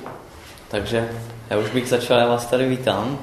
Takže já už bych začal, já vás tady vítám.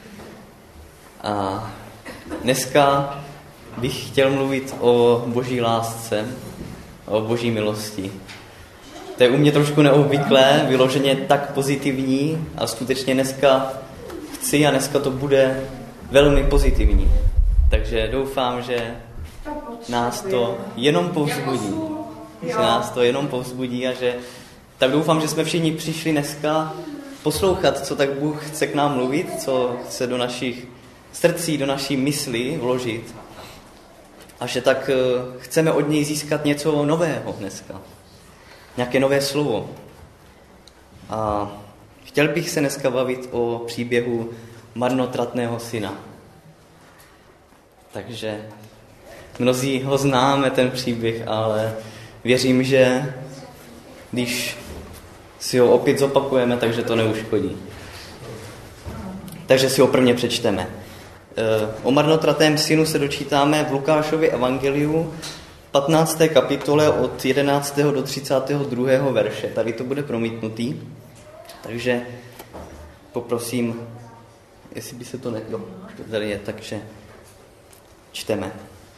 A dneska bych chtěl mluvit o boží lásce, o boží milosti. To je u mě trošku neobvyklé, vyloženě tak pozitivní a skutečně dneska chci a dneska to bude velmi pozitivní. Takže doufám, že nás to jenom povzbudí. A že tak doufám, že jsme všichni přišli dneska poslouchat, co tak Bůh chce k nám mluvit, co chce do našich srdcí, do naší mysli vložit. A že tak chceme od něj získat něco nového dneska. Nějaké nové slovo. A chtěl bych se dneska bavit o příběhu marnotratného syna. Takže mnozí ho známe, ten příběh, ale věřím, že když si ho opět zopakujeme, takže to neuškodí. Takže si ho prvně přečteme. O marnotratném synu se dočítáme v Lukášově evangeliu 15. kapitole od 11. do 32. verše. Tady to bude promítnutý. Takže poprosím, jestli by se to tady je, takže čteme.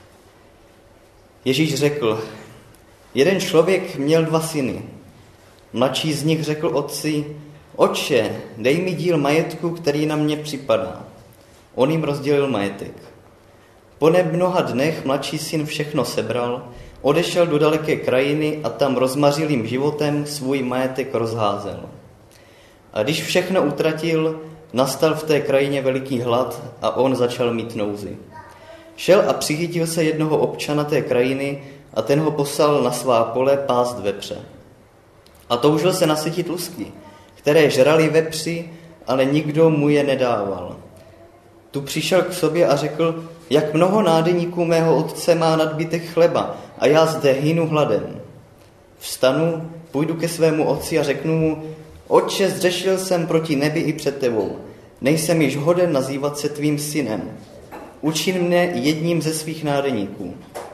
Ježíš řekl, jeden člověk měl 2 syny. Mladší z nich řekl otci, otče, dej mi díl majetku, který na mě připadá. On jim rozdělil majetek. Po mnoha dnech mladší syn všechno sebral, odešel do daleké krajiny a tam rozmařilým životem svůj majetek rozházel. A když všechno utratil, nastal v té krajině veliký hlad a on začal mít nouzi. Šel a přichytil se jednoho občana té krajiny a ten ho poslal na svá pole pást vepře. A toužil se nasytit lusky, které žrali vepři, ale nikdo mu je nedával. Tu přišel k sobě a řekl, jak mnoho nádeníků mého otce má nadbytek chleba a já zde hynu hladem. Vstanu, půjdu ke svému otci a řeknu mu, otče, zřešil jsem proti nebi i před tebou. Nejsem již hoden nazývat se tvým synem. Učin mne jedním ze svých nádeníků.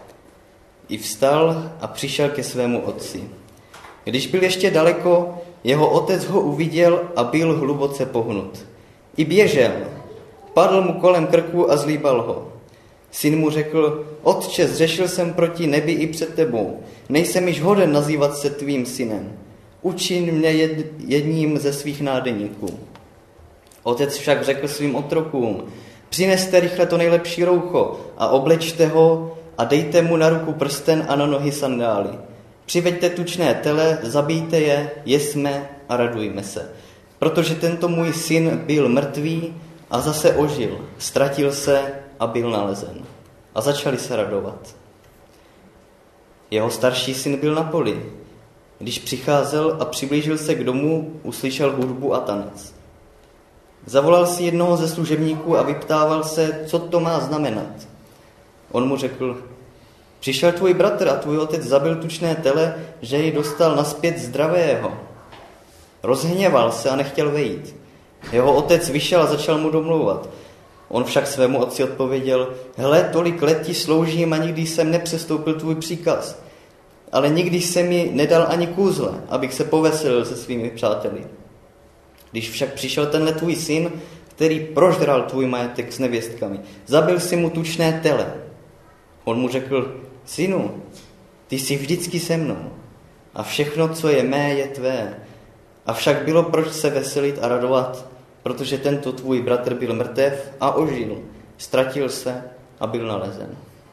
I vstal a přišel ke svému otci. Když byl ještě daleko, jeho otec ho uviděl a byl hluboce pohnut. I běžel, padl mu kolem krku a zlíbal ho. Syn mu řekl, otče, zřešil jsem proti nebi i před tebou. Nejsem již hoden nazývat se tvým synem. Učin mne jedním ze svých nádeníků. Otec však řekl svým otrokům, přineste rychle to nejlepší roucho a oblečte ho a dejte mu na ruku prsten a na nohy sandály. Přiveďte tučné tele, zabijte je, jesme a radujme se. Protože tento můj syn byl mrtvý a zase ožil, ztratil se a byl nalezen. A začali se radovat. Jeho starší syn byl na poli. Když přicházel a přiblížil se k domu, uslyšel hudbu a tanec. Zavolal si jednoho ze služebníků a vyptával se, co to má znamenat. On mu řekl, přišel tvůj bratr a tvůj otec zabil tučné tele, že ji dostal nazpět zdravého. Rozhněval se a nechtěl vejít. Jeho otec vyšel a začal mu domlouvat. On však svému otci odpověděl, hele, tolik let ti sloužím a nikdy jsem nepřestoupil tvůj příkaz. Ale nikdy se mi nedal ani kůzle, abych se poveselil se svými přáteli. Když však přišel tenhle tvůj syn, který prožral tvůj majetek s nevěstkami, zabil si mu tučné tele. On mu řekl, synu, ty jsi vždycky se mnou a všechno, co je mé, je tvé. Avšak bylo proč se veselit a radovat, protože tento tvůj bratr byl mrtev a ožil, ztratil se a byl nalezen.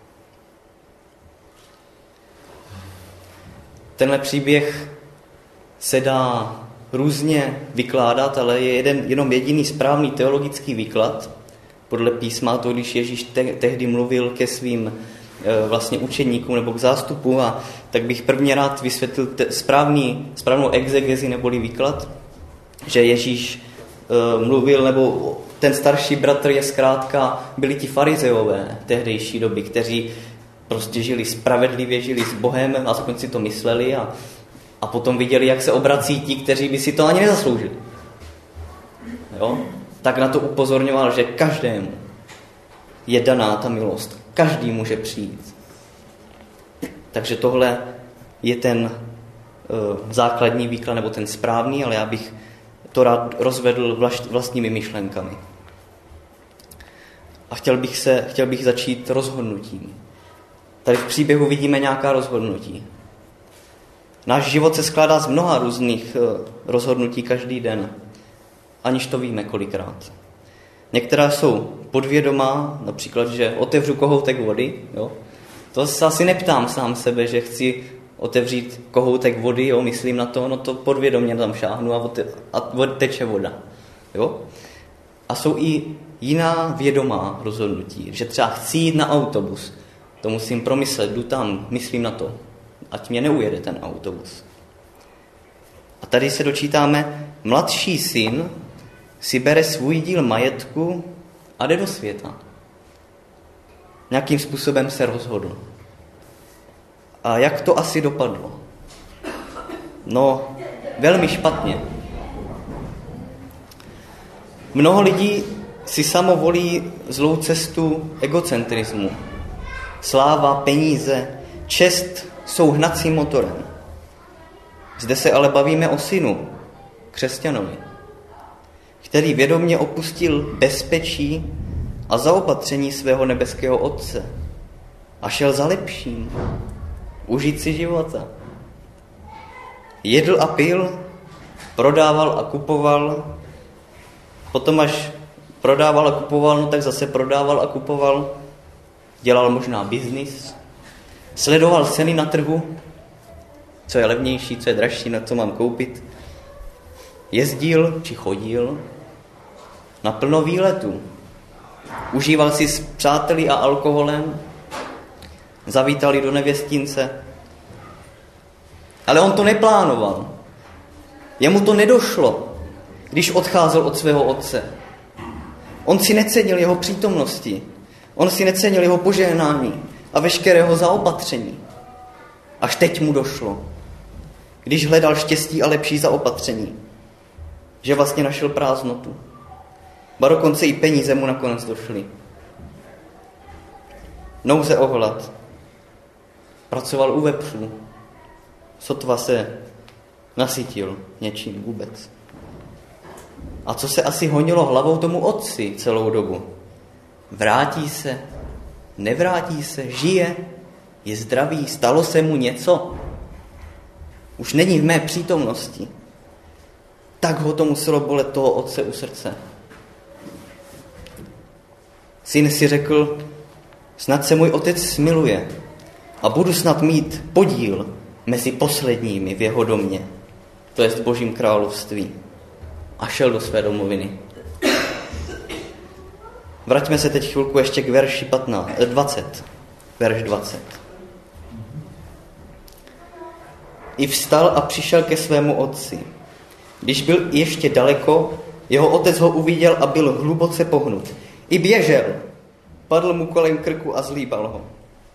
Tenhle příběh se dá různě vykládat, ale je jenom jediný správný teologický výklad. Podle písma to, když Ježíš tehdy mluvil ke svým vlastně učeníkům nebo k zástupu, a tak bych prvně rád vysvětlil správnou exegezi neboli výklad, že Ježíš mluvil, nebo ten starší bratr je zkrátka, byli ti farizeové tehdejší doby, kteří prostě žili spravedlivě, žili s Bohem, aspoň si to mysleli a potom viděli, jak se obrací ti, kteří by si to ani nezasloužili. Jo? Tak na to upozorňoval, že každému je daná ta milost. Každý může přijít. Takže tohle je ten základní výklad, nebo ten správný, ale já bych to rád rozvedl vlastními myšlenkami. A chtěl bych začít rozhodnutím. Tady v příběhu vidíme nějaká rozhodnutí. Náš život se skládá z mnoha různých rozhodnutí každý den, aniž to víme kolikrát. Některá jsou podvědomá, například, že otevřu kohoutek vody. Jo? To se asi neptám sám sebe, že chci otevřít kohoutek vody, jo? Myslím na to, no to podvědomě tam šáhnu a teče voda. Jo? A jsou i jiná vědomá rozhodnutí, že třeba chci jít na autobus, to musím promyslet, jdu tam, myslím na to, ať mě neujede ten autobus. A tady se dočítáme, mladší syn si bere svůj díl majetku a jde do světa. Nějakým způsobem se rozhodl. A jak to asi dopadlo? No, velmi špatně. Mnoho lidí si samo volí zlou cestu egocentrismu. Sláva, peníze, čest jsou hnacím motorem. Zde se ale bavíme o synu, křesťanovi, který vědomě opustil bezpečí a zaopatření svého nebeského Otce a šel za lepším, užít si života. Jedl a pil, prodával a kupoval, potom až prodával a kupoval, no tak zase prodával a kupoval, dělal možná biznis, sledoval ceny na trhu, co je levnější, co je dražší, na co mám koupit. Jezdil či chodil na plno výletů. Užíval si s přáteli a alkoholem, zavítali do nevěstince. Ale on to neplánoval. Jemu to nedošlo, když odcházel od svého otce. On si necenil jeho přítomnosti. On si necenil jeho požehnání a veškerého zaopatření. Až teď mu došlo, když hledal štěstí a lepší zaopatření, že vlastně našel prázdnotu. Ba dokonce i peníze mu nakonec došly. Nouze o hlad. Pracoval u vepřů. Sotva se nasytil něčím vůbec. A co se asi honilo hlavou tomu otci celou dobu? Vrátí se? Nevrátí se? Žije? Je zdravý? Stalo se mu něco? Už není v mé přítomnosti. Tak ho to muselo bolet toho otce u srdce. Syn si řekl, snad se můj otec smiluje a budu snad mít podíl mezi posledními v jeho domě, to jest v Božím království. A šel do své domoviny. Vraťme se teď chvilku ještě k verši 20. Verš 20. I vstal a přišel ke svému otci. Když byl ještě daleko, jeho otec ho uviděl a byl hluboce pohnut. I běžel, padl mu kolem krku a zlíbal ho.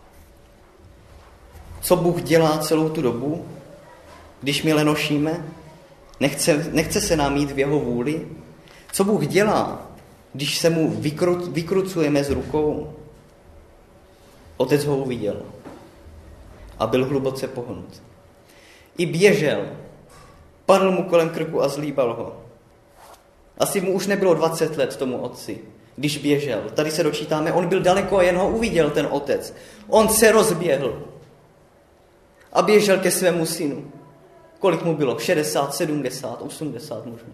Co Bůh dělá celou tu dobu, když my lenošíme? Nechce se nám jít v jeho vůli? Co Bůh dělá, když se mu vykrucujeme z rukou? Otec ho uviděl a byl hluboce pohnut. I běžel, padl mu kolem krku a zlíbal ho. Asi mu už nebylo 20 let tomu otci, když běžel. Tady se dočítáme, on byl daleko a jen ho uviděl ten otec. On se rozběhl a běžel ke svému synu. Kolik mu bylo? 60, 70, 80 možná.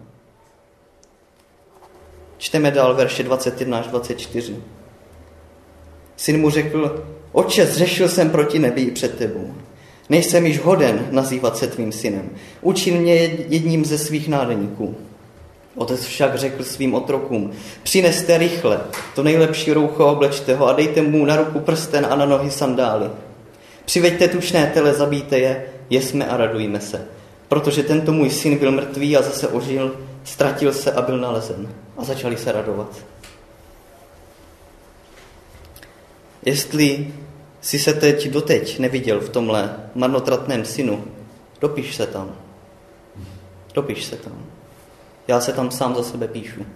Čteme dál verše 21 až 24. Syn mu řekl, otče, zřešil jsem proti nebi i před tebou. Nejsem již hoden nazývat se tvým synem. Učin mě jedním ze svých nádeníků. Otec však řekl svým otrokům, přineste rychle to nejlepší roucho, oblečte ho a dejte mu na ruku prsten a na nohy sandály. Přiveďte tučné tele, zabijte je, jesme a radujme se. Protože tento můj syn byl mrtvý a zase ožil, ztratil se a byl nalezen. A začali se radovat. Jestli jsi se doteď neviděl v tomhle marnotratném synu, dopiš se tam. Dopiš se tam. Já se tam sám za sebe píšu.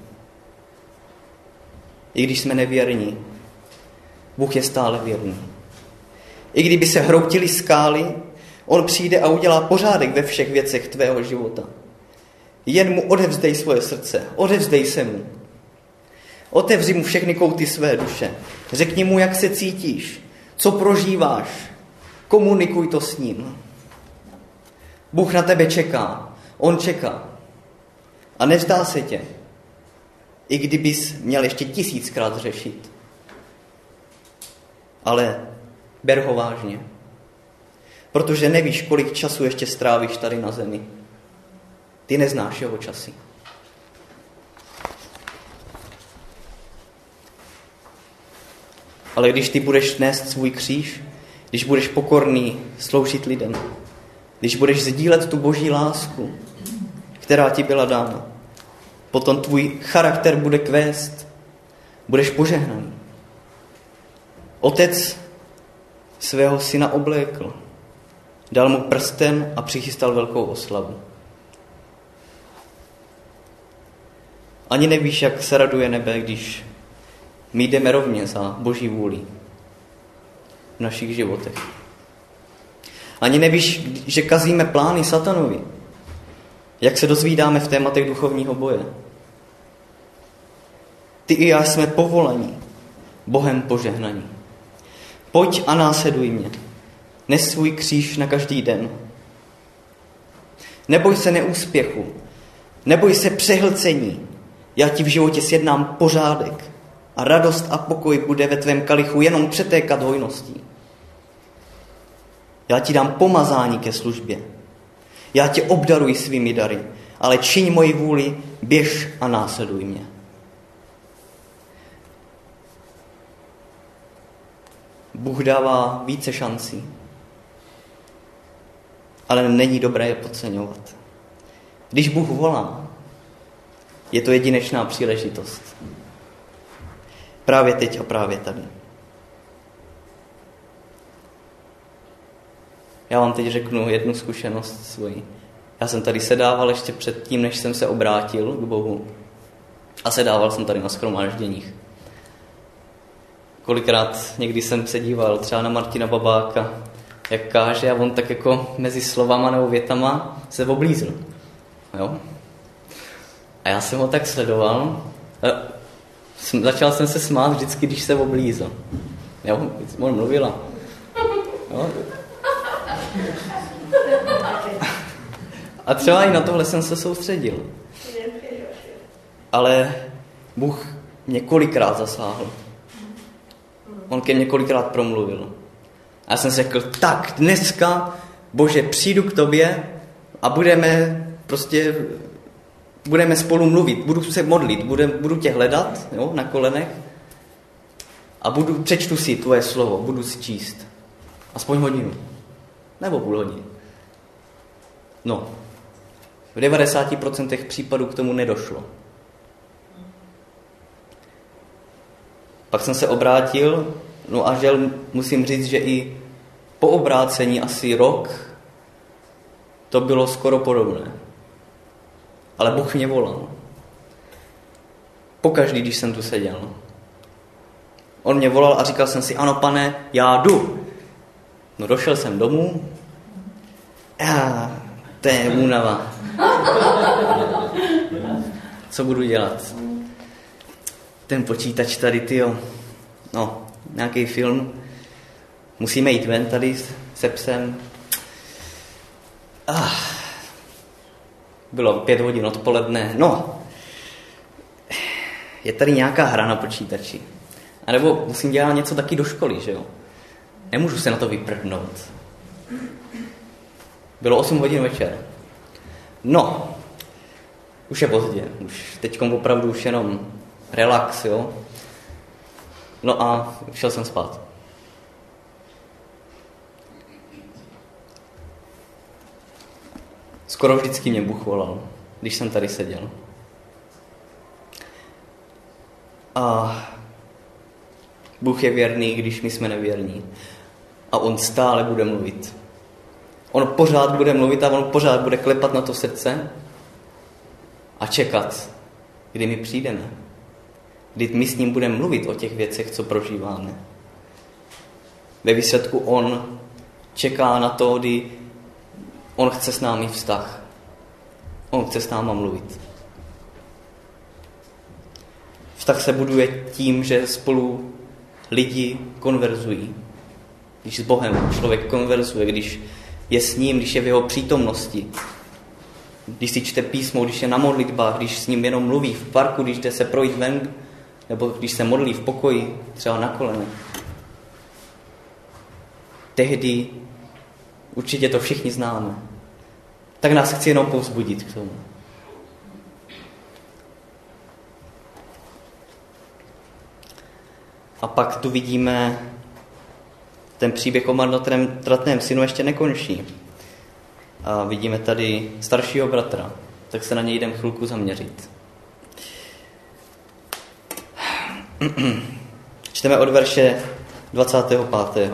I když jsme nevěrní, Bůh je stále věrný. I kdyby se hroutily skály, on přijde a udělá pořádek ve všech věcech tvého života. Jen mu odevzdej svoje srdce, odevzdej se mu. Otevři mu všechny kouty své duše. Řekni mu, jak se cítíš, co prožíváš. Komunikuj to s ním. Bůh na tebe čeká, on čeká. A nevzdá se tě, i kdybys měl ještě 1000krát řešit. Ale ber ho vážně, protože nevíš, kolik času ještě strávíš tady na zemi. Ty neznáš jeho časy. Ale když ty budeš nést svůj kříž, když budeš pokorný sloužit lidem, když budeš sdílet tu boží lásku, která ti byla dána, potom tvůj charakter bude kvést, budeš požehnaný. Otec svého syna oblékl, dal mu prsten a přichystal velkou oslavu. Ani nevíš, jak se raduje nebe, když my jdeme rovně za boží vůli v našich životech. Ani nevíš, že kazíme plány satanovi, jak se dozvídáme v tématech duchovního boje. Ty i já jsme povolaní, Bohem požehnaní. Pojď a následuj mě. Nes svůj kříž na každý den. Neboj se neúspěchu, neboj se přehlcení. Já ti v životě sjednám pořádek a radost a pokoj bude ve tvém kalichu jenom přetékat hojností. Já ti dám pomazání ke službě. Já tě obdaruji svými dary, ale čiň moji vůli, běž a následuj mě. Bůh dává více šancí, ale není dobré je podceňovat. Když Bůh volá, je to jedinečná příležitost. Právě teď a právě tady. Já vám teď řeknu jednu zkušenost svoji. Já jsem tady sedával ještě předtím, než jsem se obrátil k Bohu. A sedával jsem tady na shromážděních. Kolikrát někdy jsem se díval třeba na Martina Babáka, jak káže, a on tak jako mezi slovama nebo větama se oblízl. Jo? A já jsem ho tak sledoval. Začal jsem se smát vždycky, když se oblízl. Jo? On mluvila. Jo? A třeba i na tohle jsem se soustředil. Ale Bůh několikrát zasáhl. On ke mně několikrát promluvil. A já jsem řekl, tak dneska, Bože, přijdu k tobě a budeme spolu mluvit, budu se modlit, budu tě hledat, jo, na kolenech a přečtu si tvoje slovo, budu si číst. Aspoň hodinu. Nebo půl hodiny. No, v 90% případů k tomu nedošlo. Pak jsem se obrátil, no a žel musím říct, že i po obrácení asi rok to bylo skoro podobné. Ale Bůh mě volal. Pokaždý, když jsem tu seděl. On mě volal a říkal jsem si, ano, Pane, já jdu. No došel jsem domů. To je únava. Co budu dělat? Ten počítač tady, tyjo. No, nějaký film. Musíme jít ven tady se psem. Bylo 5 hodin odpoledne. No, je tady nějaká hra na počítači. A nebo musím dělat něco taky do školy, že jo? Nemůžu se na to vyprdnout. Bylo 8 hodin večer. No, už je pozdě. Už teďkom opravdu už jenom relax, jo? No a šel jsem spát. Skoro vždycky mě Bůh volal, když jsem tady seděl. A Bůh je věrný, když my jsme nevěrní. A on stále bude mluvit. On pořád bude mluvit a on pořád bude klepat na to srdce a čekat, kdy my přijdeme. Kdy my s ním budeme mluvit o těch věcech, co prožíváme. Ve výsledku on čeká na to, kdy on chce s námi vztah. On chce s náma mluvit. Vztah se buduje tím, že spolu lidi konverzují. Když s Bohem člověk konverzuje, když je s ním, když je v jeho přítomnosti, když si čte písmo, když je na modlitbách, když s ním jenom mluví v parku, když jde se projít ven, nebo když se modlí v pokoji, třeba na kolenech. Tehdy určitě to všichni známe. Tak nás chci jenom povzbudit k tomu. A pak tu vidíme, ten příběh o marnotratném synu ještě nekončí. A vidíme tady staršího bratra, tak se na něj jdem chvilku zaměřit. Čteme od verše 25.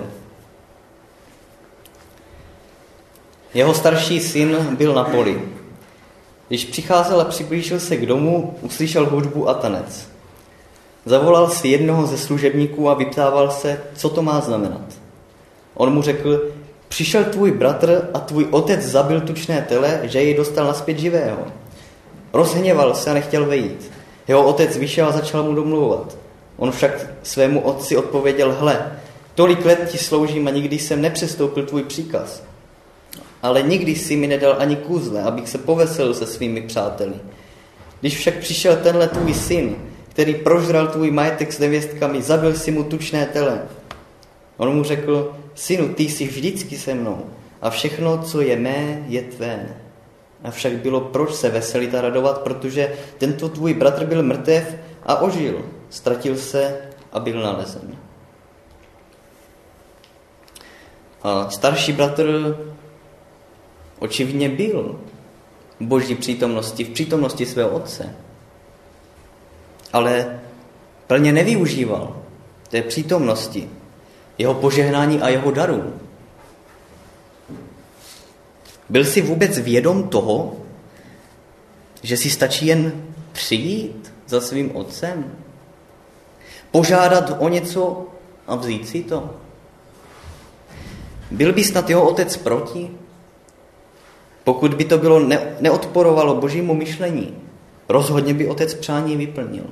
Jeho starší syn byl na poli. Když přicházel a přiblížil se k domu, uslyšel hudbu a tanec. Zavolal si jednoho ze služebníků a vyptával se, co to má znamenat. On mu řekl, přišel tvůj bratr a tvůj otec zabil tučné tele, že jej dostal nazpět živého. Rozhněval se a nechtěl vejít. Jeho otec vyšel a začal mu domlouvat. On však svému otci odpověděl, hle, tolik let ti sloužím a nikdy jsem nepřestoupil tvůj příkaz. Ale nikdy si mi nedal ani kůzle, abych se poveselil se svými přáteli. Když však přišel tenhle tvůj syn, který prožral tvůj majetek s nevěstkami, zabil si mu tučné tele. On mu řekl, synu, ty jsi vždycky se mnou a všechno, co je mé, je tvé. Avšak bylo proč se veselit a radovat, protože tento tvůj bratr byl mrtev a ožil, ztratil se a byl nalezen. A starší bratr očividně byl v Boží přítomnosti, v přítomnosti svého otce. Ale plně nevyužíval té přítomnosti, jeho požehnání a jeho darů. Byl si vůbec vědom toho, že si stačí jen přijít za svým otcem? Požádat o něco a vzít si to? Byl by snad jeho otec proti? Pokud by to bylo neodporovalo Božímu myšlení, rozhodně by otec přání vyplnil.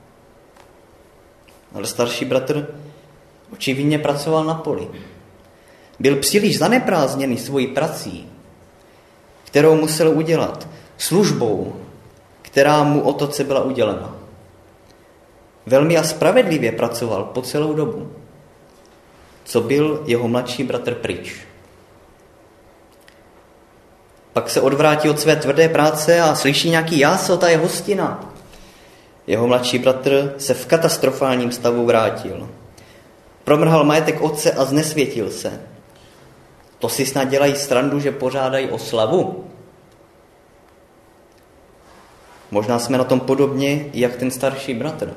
Ale starší bratr očividně pracoval na poli. Byl příliš zaneprázdněný svojí prací, kterou musel udělat, službou, která mu od otce byla udělena. Velmi a spravedlivě pracoval po celou dobu, co byl jeho mladší bratr pryč. Pak se odvrátí od své tvrdé práce a slyší nějaký jásot a je hostina. Jeho mladší bratr se v katastrofálním stavu vrátil. Promrhal majetek otce a znesvětil se. To si snad dělají srandu, že pořádají oslavu? Možná jsme na tom podobně, jak ten starší bratr.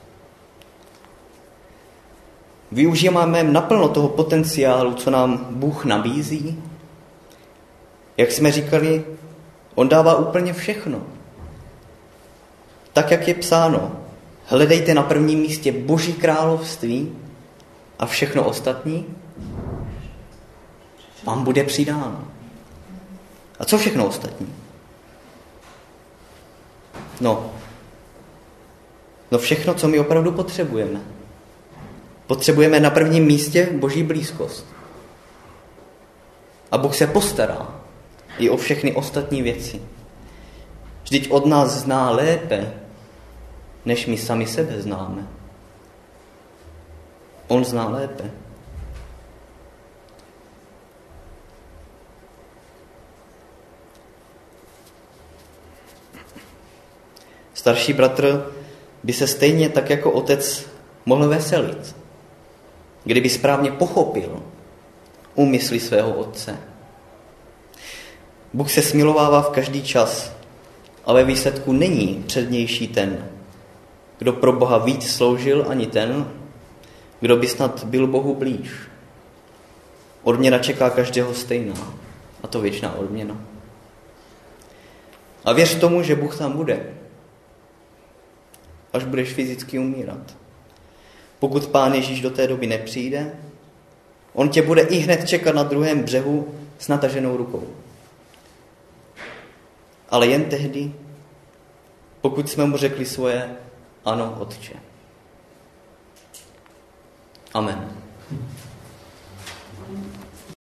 Využíváme naplno toho potenciálu, co nám Bůh nabízí. Jak jsme říkali, on dává úplně všechno. Tak, jak je psáno, hledejte na prvním místě Boží království a všechno ostatní vám bude přidáno. A co všechno ostatní? No všechno, co my opravdu potřebujeme. Potřebujeme na prvním místě Boží blízkost. A Bůh se postará i o všechny ostatní věci. Vždyť od nás zná lépe, než my sami sebe známe. On zná lépe. Starší bratr by se stejně tak jako otec mohl veselit, kdyby správně pochopil úmysly svého otce. Bůh se smilovává v každý čas a ve výsledku není přednější ten, kdo pro Boha víc sloužil, ani ten, kdo by snad byl Bohu blíž. Odměna čeká každého stejná, a to věčná odměna. A věř tomu, že Bůh tam bude, až budeš fyzicky umírat. Pokud Pán Ježíš do té doby nepřijde, on tě bude i hned čekat na druhém břehu s nataženou rukou. ale jen tehdy, pokud jsme mu řekli svoje ano, Otče. Amen.